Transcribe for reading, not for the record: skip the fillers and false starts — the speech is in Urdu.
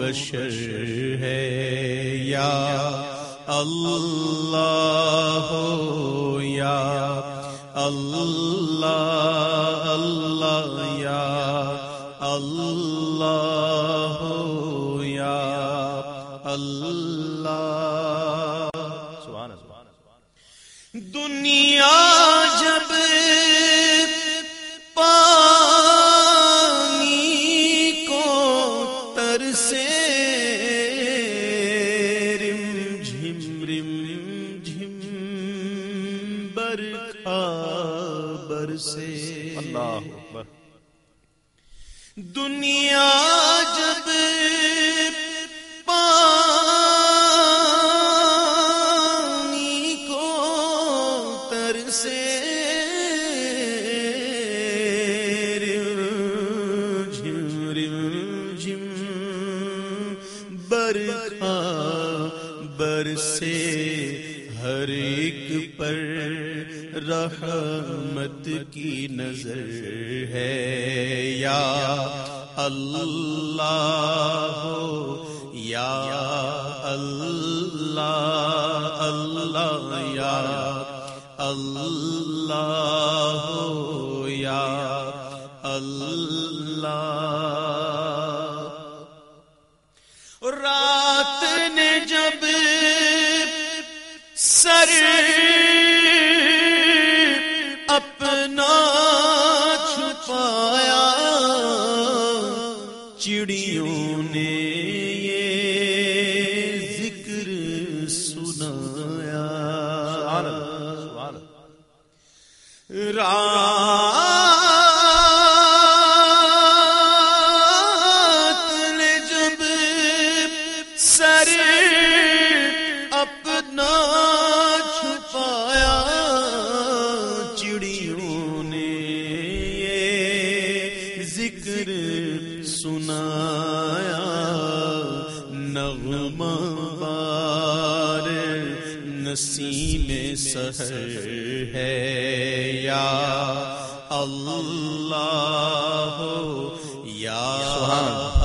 بشر ہے یا اللہ یا اللہ اللہ یا اللہ یا اللہ. سبحان اللہ. دنیا جب پانی کو ترسے رم جھم برکھا برسے. اللہ اکبر. دنیا جب پانی کو ترسے رم برکھا برسے ہر ایک پر رحمت کی نظر ہے یا اللہ یا اللہ اللہ یا اللہ یا اللہ. رات نے جب سر اپنا چھپایا چڑیوں نے یہ ذکر سنایا. رات نے جب سر اپنا چھپایا چڑیوں نے یہ ذکر سنایا. نغمہ بار نسیم سحر ہے یا اللہ یا